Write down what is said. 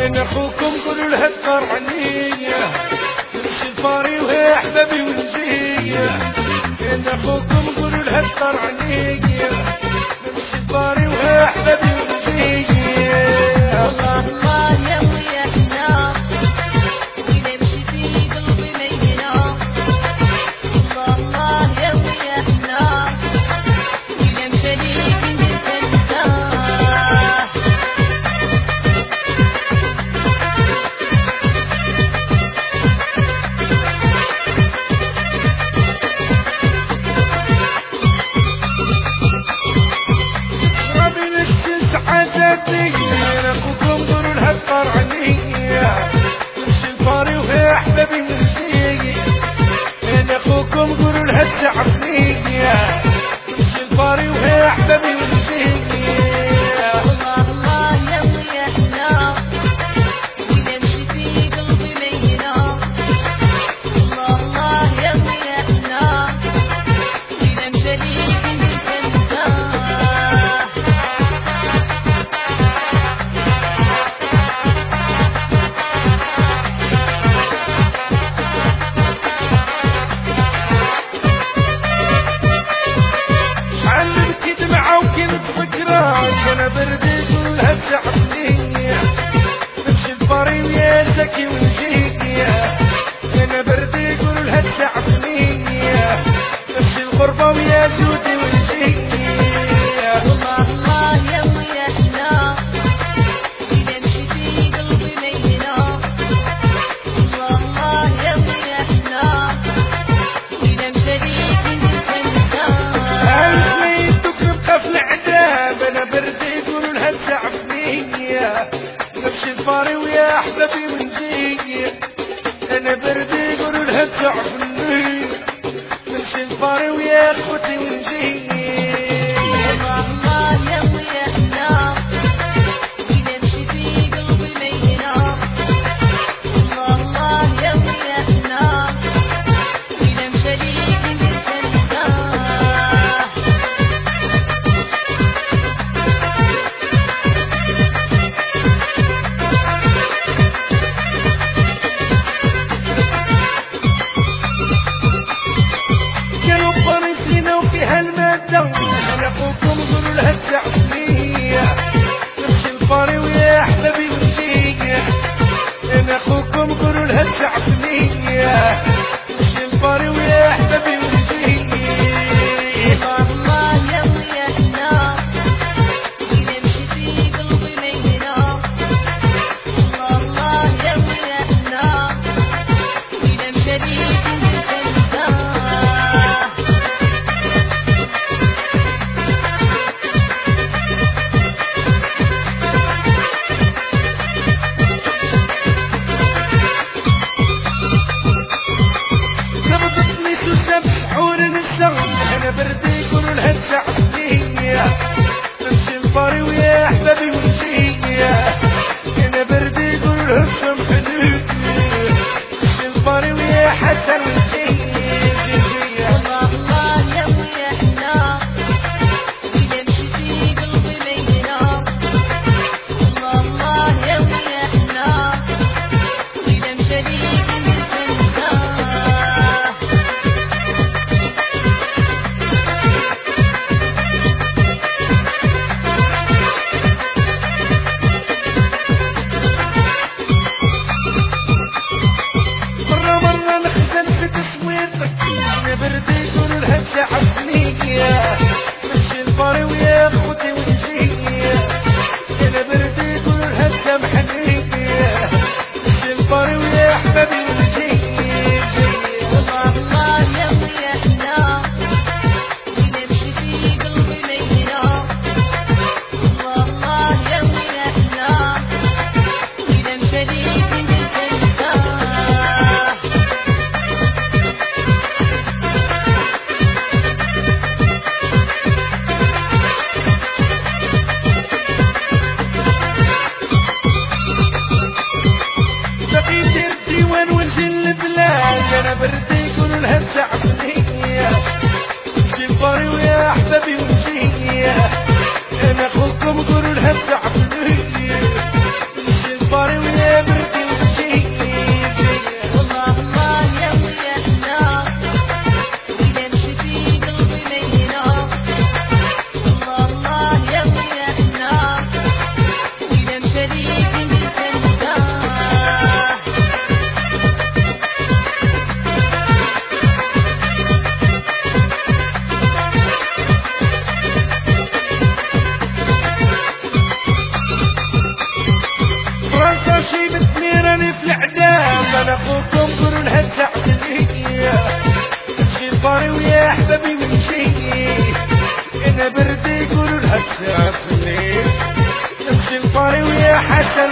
انا اخوكم قولوا لها القرعنية نمشي الفاري وهي احبابي ونجيه. انا اخوكم قولوا لها القرعنية نمشي الفاري وهي احبابي ونجيه. الله الله يا ويا احنا وإذا يمشي في قلبي مينا. الله الله يا ويا احنا وإذا مشى ليك انت انا اخوكم قولوا لها القرعنية نمشي الفاري وهي احبابي ونجيه. انا اخوكم قولوا لها التعبنية نمشي الفاري وهي احبابي ونجيه. الله الله يا ويا احنا وإذا يمشي في قلبي مينا. الله الله يا ويا احنا وإذا مشى ليك انت انا بردي كلها بتعبنية نمشي الفاري ويا زكي ونجيه. انا بردي كلها بتعبنية نمشي الغربة ويا جودي ونجيه. الله الله يا ويا احنا وإذا يمشي في قلبي مينا. الله الله يا ويا احنا وإذا مشى ليك انت انا بردي يقولوا لها التعبنية نمشي الفاري ويا احبابي ونجيه. انا بردي يقولوا لها التعبنية نمشي الفاري ويا اخوتي ونجيه. الله الله يا ويا احنا وإذا يمشي في قلبي مينا. الله الله يا ويا احنا وإذا مشى ليك انت انا اخوكم قولوا لها التعبنية شريك الفنان. فرنسا مثلي راني في الإعدام، أنا أخوكم قولوا لها التعبنية، نمشي لفاري ويا أحبابي ونجي، أنا بردي قولوا لها التعبنية، نمشي لفاري ويا حسن